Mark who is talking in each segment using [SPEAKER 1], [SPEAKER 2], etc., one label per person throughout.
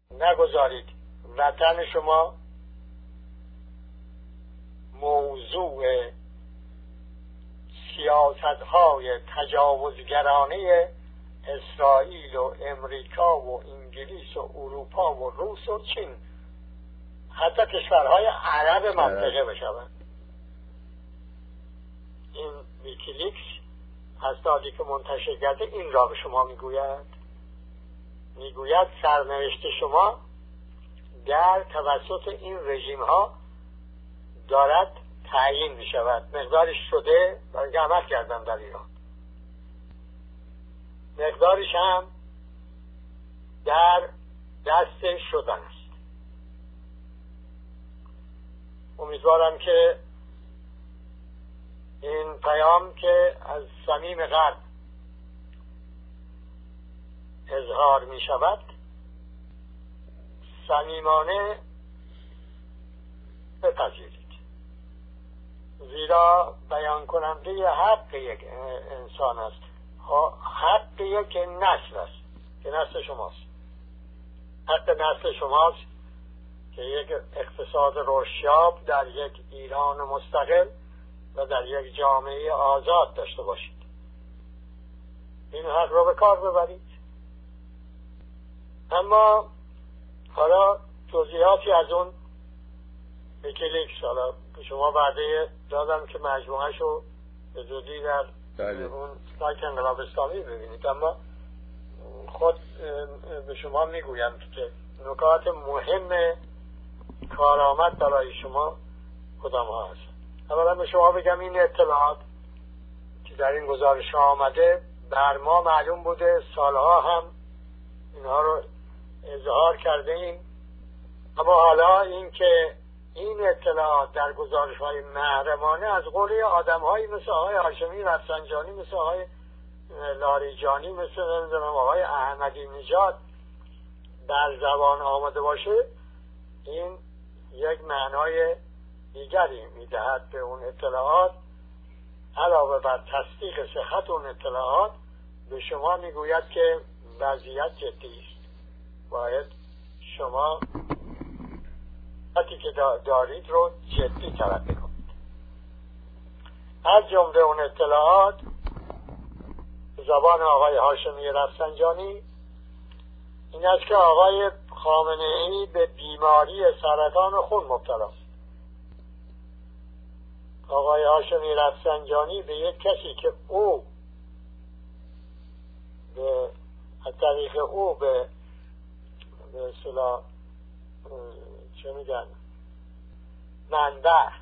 [SPEAKER 1] نگذارید وطن شما موضوع سیاست‌های تجاوزگرانه اسرائیل و امریکا و انگلیس و اروپا و روس و چین، حتی کشورهای عرب منطقه بشوند. این ویکیلیکس اسنادی که منتشر کرده این را به شما میگوید سرنوشت شما در توسط این رژیم ها دارد تعیین می شود. مقدارش شده برای عمل کردن در ایران، مقدارش هم در دست شدن است. امیدوارم که این پیام که از صمیم قلب اظهار می شود صمیمانه بپذیرید، زیرا بیان کننده حق یک انسان است، حق یک نسل است که نسل شماست، حق نسل شماست که یک اقتصاد رشدیاب در یک ایران مستقل و در یک جامعه آزاد داشته باشید. این حق رو به کار ببرید. اما حالا توضیحاتی از اون ویکیلیکس، حالا شما وعده دادم که مجموعه شو به زودی در اون سایت انقلاب اسلامی ببینید، اما خود به شما میگویم که نکات مهم کارآمد برای شما کدام ها هست. اولا به شما بگم این اطلاعات که در این گزارش ها آمده بر ما معلوم بوده، سالها هم اینها رو اظهار کرده ایم، اما حالا این که این اطلاعات در گزارش های محرمانه از قول آدم هایی مثل آقای هاشمی رفسنجانی، مثل آقای لاریجانی، مثل آقای احمدی نژاد در زبان آمده باشه، این یک معنای دیگری میدهد به اون اطلاعات. علاوه بر تصدیق صحت اون اطلاعات به شما میگوید که وضعیت جدی است، باید شما وقتی که دارید رو جدی تلقی کنید. از جمله اون اطلاعات زبان آقای هاشمی رفسنجانی این است که آقای خامنه‌ای به بیماری سرطان خون مبتلا است. آقای هاشمی رفسنجانی به یک کسی که او به طریق او به اصطلاح چه میگن منبع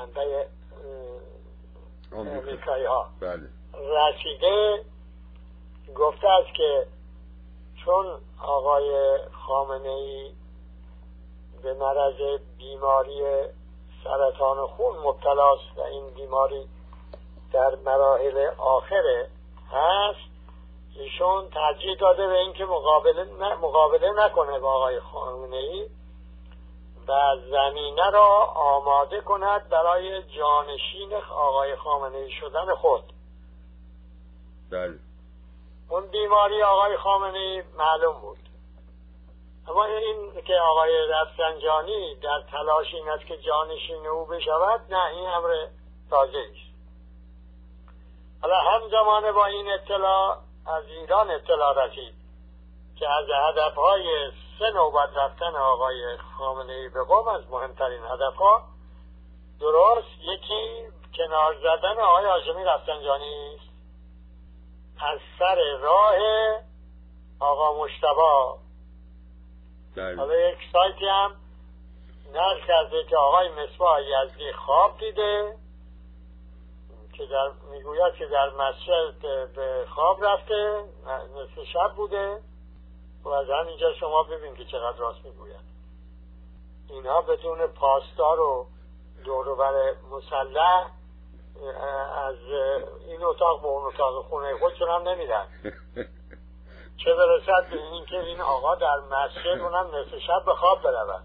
[SPEAKER 1] امریکایی ها رسیده، گفته است که چون آقای خامنه‌ای به مرض بیماری سرطان خون مبتلاست و این بیماری در مراحل آخره هست، ایشون ترجیح داده به اینکه مقابله نکنه با آقای خامنه‌ای و زمینه را آماده کند برای جانشین آقای خامنه‌ای شدن خود.
[SPEAKER 2] بله.
[SPEAKER 1] اون بیماری آقای خامنه‌ای معلوم بود، اما این که آقای رفسنجانی در تلاش این است که جانشین او بشود، نه، این امر تازه است. حالا همزمان با این اطلاع از ایران اطلاع رسید که از هدفهای 3 نوبت رفتن آقای خامنه‌ای به قم، از مهمترین هدفها درست یکی کنار زدن آقای هاشمی رفسنجانی است از سر راه آقا مجتبی. حالا یک سایتی هم نقل کرده که آقای مصباح یزدی خواب دیده که میگوید که در مسجد به خواب رفته، نصف شب بوده و از همینجا شما ببین که چقدر راست میگوید. اینها بدون پاسدار و دور و بر مسلح از این اتاق به اون اتاق خونه خودشون هم نمیدن، چه برسد به این که این آقا در مسجد اونم نصف شب به خواب برود.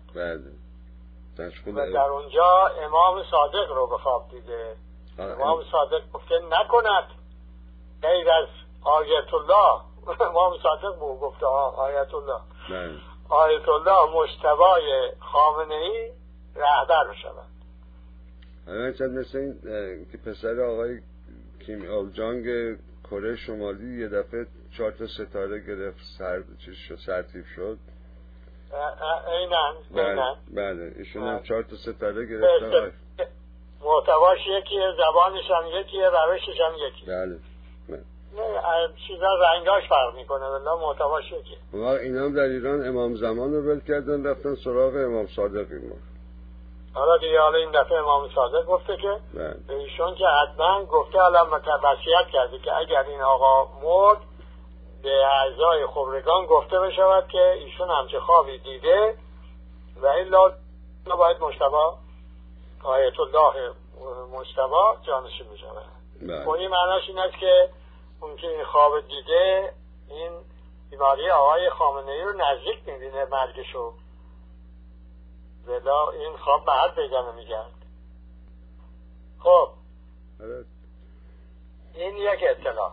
[SPEAKER 1] و در اونجا امام صادق رو به خواب دیده. امام صادق گفته نکند غیر از آیت الله. امام صادق گفته آیت الله. آیت الله مجتبی خامنه‌ای رهبر بشود.
[SPEAKER 2] چند مثل این که پسر آقای کیم آل جانگ کره شمالی یه دفعه 4 تا ستاره گرفت، سرتیپ شد.
[SPEAKER 1] اینن
[SPEAKER 2] بله ایشون هم 4 تا ستاره گرفتن.
[SPEAKER 1] محتواش یکیه، زبانش هم یکیه، روشش هم یکیه.
[SPEAKER 2] بله
[SPEAKER 1] چیزا رنگاش فرق میکنه ولی محتواش یکیه.
[SPEAKER 2] و اینا هم در ایران امام زمان رو ول کردن رفتن سراغ امام صادق ایمان.
[SPEAKER 1] حالا دیگه این دفعه امام صادق گفته که به ایشون که حتما گفته الان وصیت کرده که اگر این آقا مرد به اعضای خبرگان گفته بشود که ایشون همچه خوابی دیده و الا باید مجتبی آیت الله مجتبی جانشین بشود. اونی معناش این است که اون که این خواب دیده این بیماری آقای خامنه‌ای رو نزدیک می‌بینه مرگشو، ولی این خواب به حد پیدا نمی‌کرد. خب این یک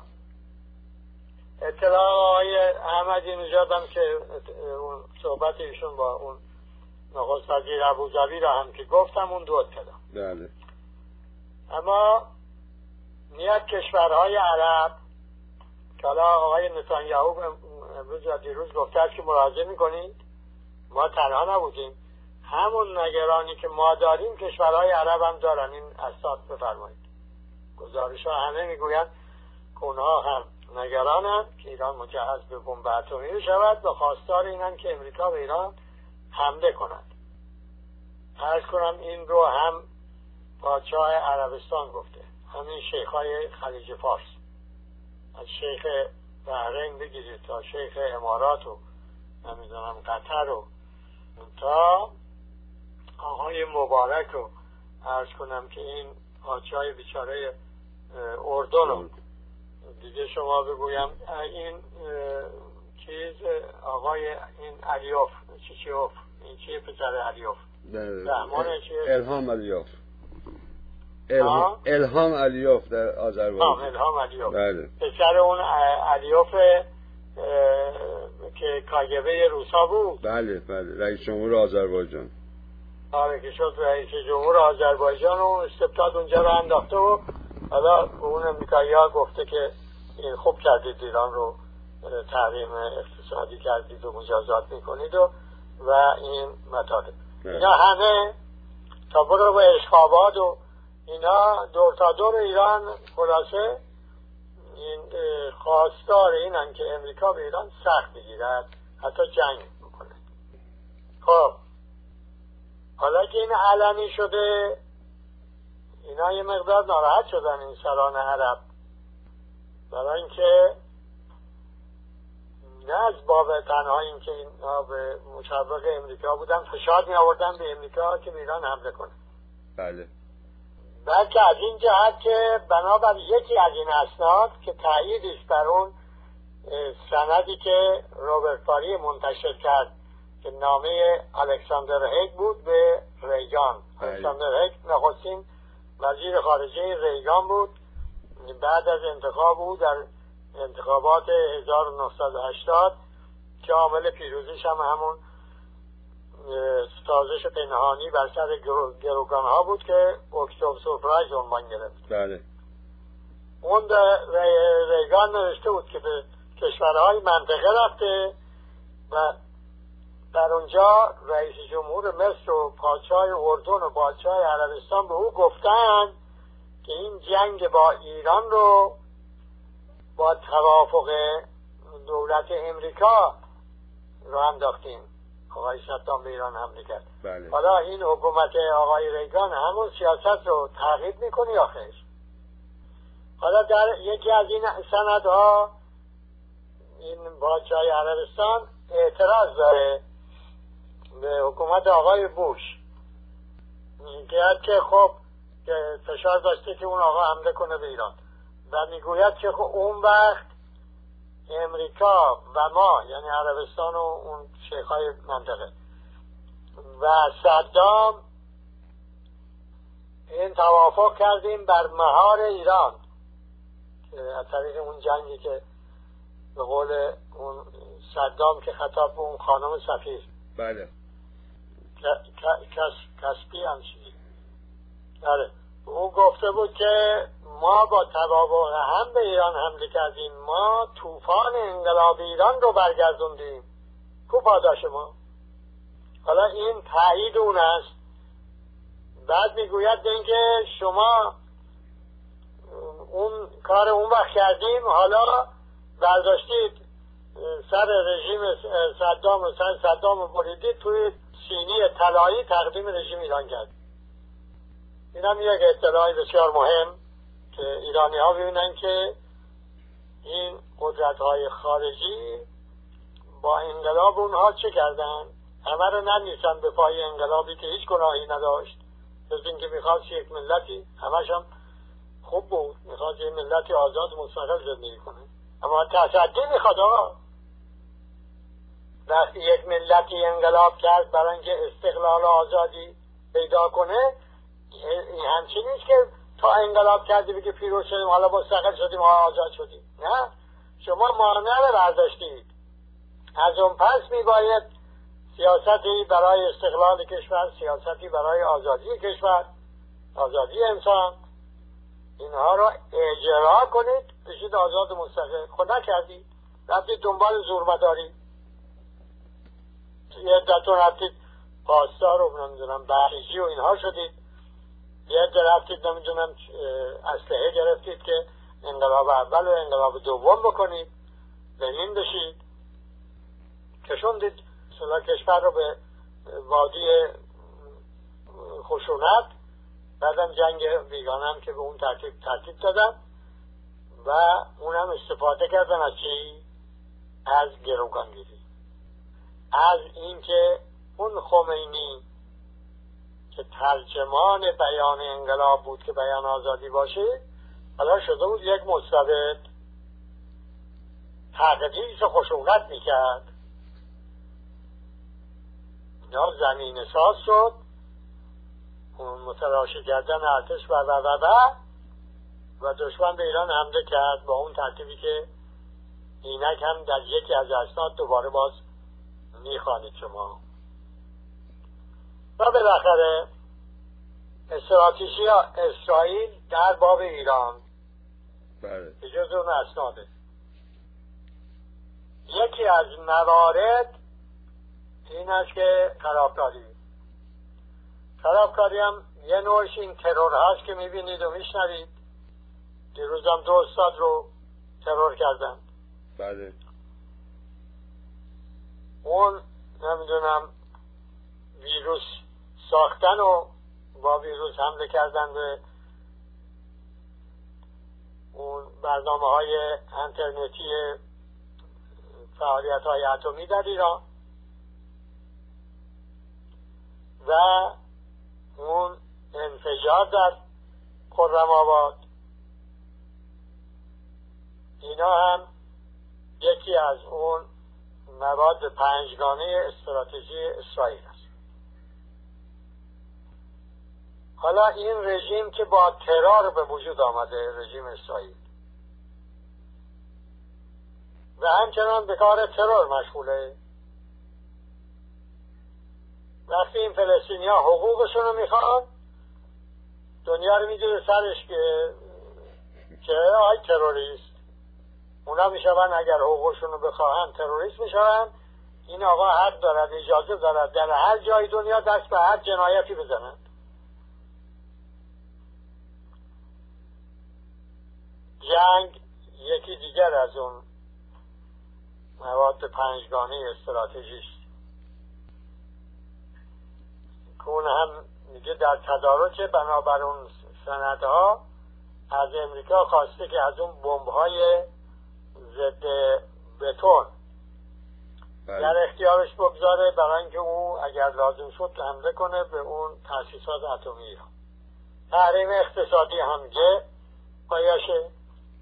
[SPEAKER 1] اطلاع آقای احمدی نژاد هم که اون صحبت ایشون با اون نخست وزیر ابوظبی را هم که گفتم، اون 2 اطلاع.
[SPEAKER 2] بله.
[SPEAKER 1] اما میاد کشورهای عرب که حالا آقای نتانیاهو امروز یا دیروز گفته است که مراجعه میکنید، ما تنها نبودیم، همون نگرانی که ما داریم کشورهای عرب هم دارن. این اسناد بفرمایید. گزارش ها همه میگویند که اونها هم نگرانند که ایران مجهز به بمب اتمی بشود و خواستار اینن که امریکا به ایران حمله کند. عرض کنم این رو هم پادشاه عربستان گفته، همین شیخ‌های خلیج فارس، از شیخ بحرین بگیرید تا شیخ امارات و نمیدونم قطر و تا آقای مبارک رو عرض کنم که این پادشاه بیچاره اردن رو دیگه شما بگویم این چیز آقای این علیوف چیچیوف، این چیه پسر علیوف؟
[SPEAKER 2] الهام علیوف. الهام علیوف در آذربایجان.
[SPEAKER 1] الهام علیوف.
[SPEAKER 2] بله.
[SPEAKER 1] پسر اون علیوف که کاگبه روسا بود.
[SPEAKER 2] بله رئیس جمهور آذربایجان.
[SPEAKER 1] آره که شد رئیس جمهور آذربایجان و استبداد اونجا رو انداخته و حالا اون امریکایی‌ها گفته که این خوب کردید ایران رو تحریم اقتصادی کردید و مجازات میکنید و این مطالب. اینا همه تا برو به اشخابات و اینا دور تا دور ایران خلاصه این خواستار اینن که امریکا به ایران سخت بگیرد، حتی جنگ بکنه. خب حالا که این علنی شده اینا یه مقدار ناراحت شدن این سران عرب، برای اینکه نه از باب تنها این که اینا به مشوق امریکا بودن فشار می آوردن به امریکا که به ایران حمله کنه.
[SPEAKER 2] بله.
[SPEAKER 1] بلکه از این جهت که بنابر یکی از این اسناد که تأییدش بر اون سندی که روبرت پاری منتشر کرد که نامه الکساندر هیگ بود به ریگان. الکساندر هیگ نخستین وزیر خارجه ریگان بود، بعد از انتخاب بود در انتخابات 1980 که عامل پیروزیش هم همون سازش پنهانی بر سر گروگان ها بود که اکتبر سورپرایز عنوان گرفت.
[SPEAKER 2] بله.
[SPEAKER 1] اون ریگان نوشته بود که به کشورهای منطقه رفته و در اونجا رئیس جمهور مصر و پادشاه اردن و پادشاه عربستان به او گفتن که این جنگ با ایران رو با توافق دولت امریکا رو انداختیم. آقای صدام به ایران حمله کرد.
[SPEAKER 2] بله.
[SPEAKER 1] حالا این حکومت آقای ریگان همون سیاست رو تعقیب میکنه یا خیر؟ حالا در یکی از این سندها این پادشاه عربستان اعتراض داره به حکومت آقای بوش، میگه که خب فشار داشته که اون آقا حمله کنه به ایران و میگوید که خب اون وقت امریکا و ما یعنی عربستان و اون شیخ‌های منطقه و صدام این توافق کردیم بر مهار ایران که از طریق اون جنگی که به قول اون صدام که خطاب به اون خانم سفیر،
[SPEAKER 2] بله،
[SPEAKER 1] کسبی هم چیزی، بله، او گفته بود که ما با توافق هم به ایران حمله کردیم، ما طوفان انقلاب ایران رو برگردوندیم. کو پاداش ما؟ حالا این تایید اون است. بعد میگوید اینکه شما اون کار اون وقت کردیم، حالا برداشتید سر رژیم صدام و سر صدام بریدید توی سینی طلایی تقدیم رژیم ایران کرد. این هم یک اطلاعی بسیار مهم که ایرانی ها ببینن که این قدرت های خارجی با انقلاب اونها چه کردن. همه رو نمیسن به پای انقلابی که هیچ گناهی نداشت، جز اینکه میخواست یک ملتی، همش هم خوب بود، میخواست یک ملتی آزاد مستقل زندگی کنه، اما تصدی میخواد. وقتی یک ملتی انقلاب کرد برای اینکه استقلال آزادی پیدا کنه، این همچین نیست که تا انقلاب کردی بگی پیروز شدیم حالا مستقل شدیم آزاد شدیم. نه، شما مانع رو برداشتید. از اون پس میباید سیاستی برای استقلال کشور، سیاستی برای آزادی کشور، آزادی انسان، اینها رو اجرا کنید، بشید آزاد مستقل. خود نکردید، رفتید دنبال زورمداری، یه عدتون رفتید پاسدار و نمیدونم بخیجی و اینها شدید، یه عده رفتید نمیدونم اسلحه گرفتید که انقلاب اول و انقلاب دوم بکنید، لنین بشید، کشوندید سلا کشور رو به وادی خشونت. بعدم جنگ بیگانه هم که به اون ترتیب دادن و اونم استفاده کردن از چی؟ از گروگانگیری، از اینکه اون خمینی که ترجمان بیان انقلاب بود که بیان آزادی باشه، حالا شده بود یک مستبد، تقدیس خشونت میکرد، یا زمین ساز شد، اون متلاشی کردن ارتش و دشمن به ایران حمله کرد با اون ترتیبی که اینک هم در یکی از اسناد دوباره باز میخوانید شما. و بالاخره استراتژی اسرائیل در باب ایران به جز اون اسناده. یکی از موارد این است که خرابکاری هم یه نوعش این ترور هست که میبینید و میشنوید. دیروز هم 2 استاد رو ترور کردن.
[SPEAKER 2] بله.
[SPEAKER 1] اون نمیدونم ویروس ساختن و با ویروس حمله کردن به اون برنامه های انترنتی فعالیت های اتمی در ایران و اون انفجار در خرم‌آباد، اینا هم یکی از اون مواد 5گانه استراتژی اسرائیل است. حالا این رژیم که با ترور به وجود آمده، رژیم اسرائیل، و همچنان به کار ترور مشغوله. وقتی این فلسطینی ها حقوقشون رو میخوان، دنیا رو میدونه سرش که آی تروریست، اونا میشون اگر حقوقشون رو بخواهن تروریست میشون. این آقا حق دارد، اجازه دارد در هر جای دنیا دست به هر جنایتی بزنن. جنگ یکی دیگر از اون مواد 5گانه استراتژیست که اون هم میگه در تدارک بنابر اون سندها از امریکا خواسته که از اون بمب‌های ضد بتون در اختیارش بگذاره برای اینکه او اگر لازم شد حمله کنه به اون تأسیسات اتمی ایران. تحریم اقتصادی هم که پایشه.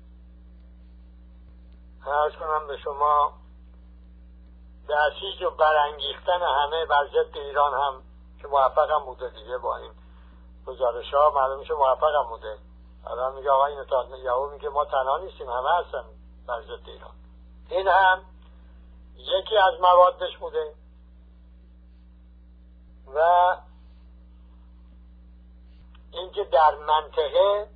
[SPEAKER 1] عرض کنم به شما بسیج و برانگیختن همه بر ضد ایران هم که موفق هم بوده دیگه. با این گزارش ها معلوم میشه موفق هم بوده. الان میگه آقای نتانیاهو میگه ما تنها نیستیم، همه هستن بر ضد ایران. این هم یکی از موادش بوده و اینکه در منطقه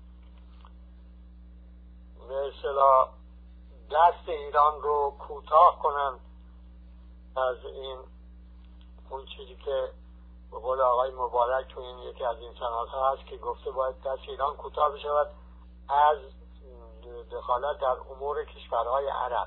[SPEAKER 1] به اصطلاح دست ایران رو کوتاه کنن از این اون چیزی که به قول آقای مبارک تو این یکی از این سنت‌ها هست که گفته باید دست ایران کوتاه بشود از دخالت در امور کشورهای عرب.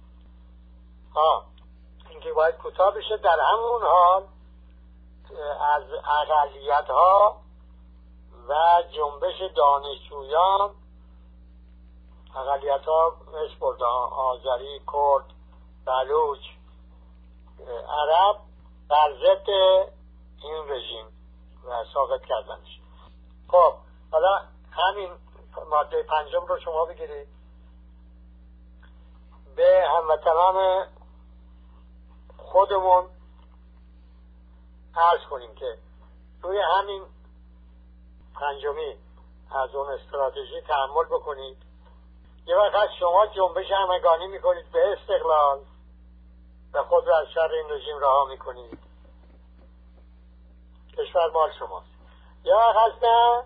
[SPEAKER 1] اینکه باید کوتاه بشه، در همون حال از اقلیت‌ها و جنبش دانشجویان، اقلیت‌ها مثل آذری، کرد، بلوچ، عرب، بر ضد این رژیم و ساقط کردنش. خب حالا همین ماده 5 رو شما بگیرید، به هموطنان خودمون عرض کنیم که روی همین 5 از اون استراتژی تحمل بکنید. یه وقت شما جنبش همگانی میکنید به استقلال و خود را از شر این رژیم رها میکنید، کشور مال شماست. یا وقت نه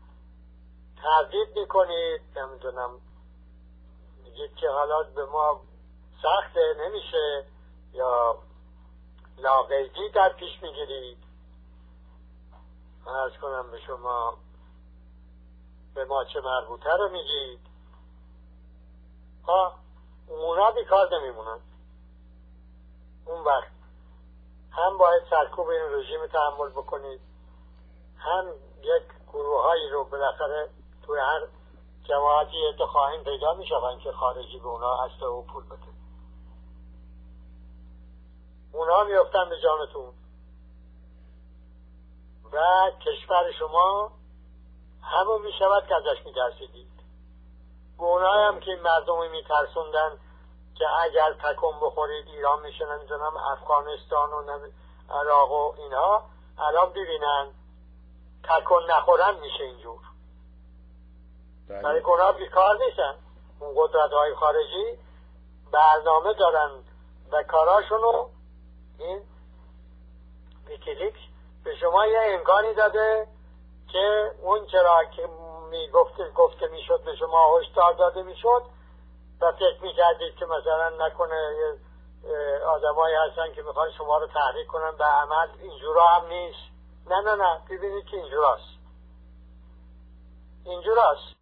[SPEAKER 1] تردید میکنید، نمیدونم میگید که حالا به ما سخته نمیشه، یا لاقیدی در پیش میگیرید. عرض کنم به شما به ما چه مربوطه رو میگید. اونا بیکار نمیمونن. اون وقت هم باید سرکوب این رژیم تحمل بکنید، هم یک گروهایی رو بالاخره توی هر جماعتی خواهیم پیدا میشون که خارجی به اونا اسلحه و پول بده، اونا میفتن به جانتون و کشور شما همون میشود که ازش میترسیدید. اونایی هم که مردمی میترسوندن که اگر تکون بخورید ایران میشه نمیدونم افغانستان و عراق و اینها، الان ببینن تکون نخورن میشه اینجور. برای اونا بیکار نیستن. اون قدرت های خارجی برنامه دارن و کاراشونو این ویکیلیکس به شما یه امکانی داده که اون چرا که گفته میشد به شما هشدار داده میشد و فکر میکردید که مثلا نکنه آدمایی هستن که میخوان شما رو تحریک کنن به عمل، اینجورا هم نیست. نه ببینید که اینجوراست.